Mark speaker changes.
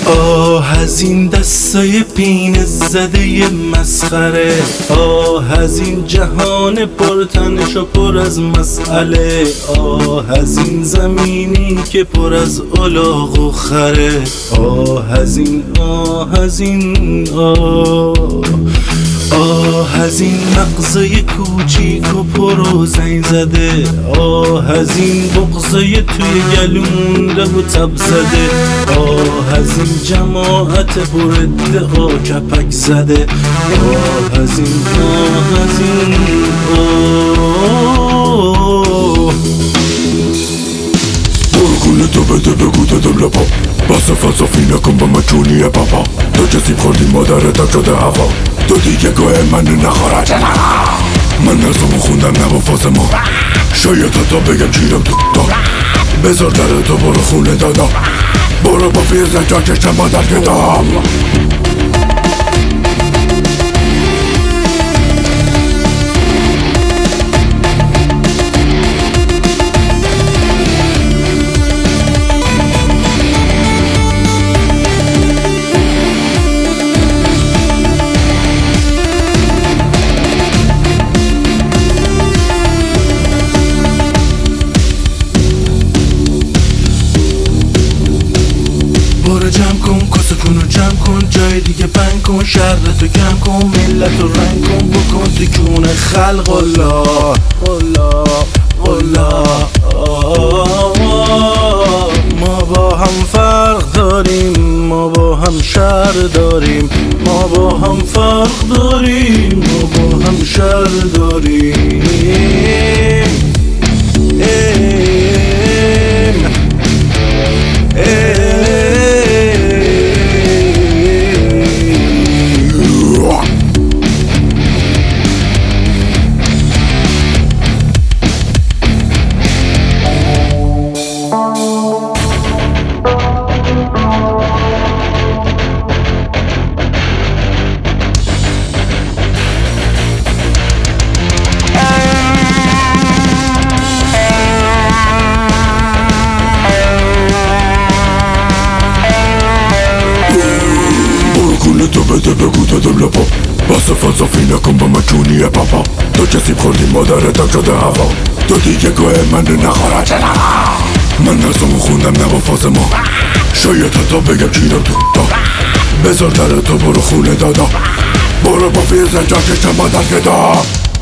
Speaker 1: آه از این دستای پینه زده مسخره، آه از این جهان پرتنش و پر از مسئله، آه از این زمینی که پر از الاغ و خره، آه از این آه از این مغزه کوچیک و پر و زنگ زده، آه از این بغضه توی گلو مونده و تب زده، آه از این جماعت پر ادعا کپک زده، آه از این
Speaker 2: برو خونه تو بده بگو دادم لپا، بس فلسفی نکن با مجونی بابا، تو کسی خوردی مادرتم شده هوا، تو دیگه گوه من نخورد. من نرسمو خوندم نه با فاسمو، شاید حتی بگم چیرم تو بذار در تو برو خونه دادا، برو با فیرزن جا کشم با در کتاب.
Speaker 1: برو جمع کن کاسه کن و جمع کن، جای دیگه بند کن، شرطو کم کن، ملت رو رنگ کن، بکن تو جون خلق الله الله. ما با هم فرق داریم، ما با هم شر داریم، ما با هم فرق داریم، ما با هم شر داریم.
Speaker 2: تو بده بگو دادم لپا، بس فلسفی نکن با مجونی بابا، تو کسی خوردی مادرتم شده هوا، تو دیگه گوه من نخورد. من نرسمو خوندم نه با فاسمو، شاید حتی بگم چیرم تو بذار در تو برو خونه دادا، برو با فیرزن جا کشم با در کتاب.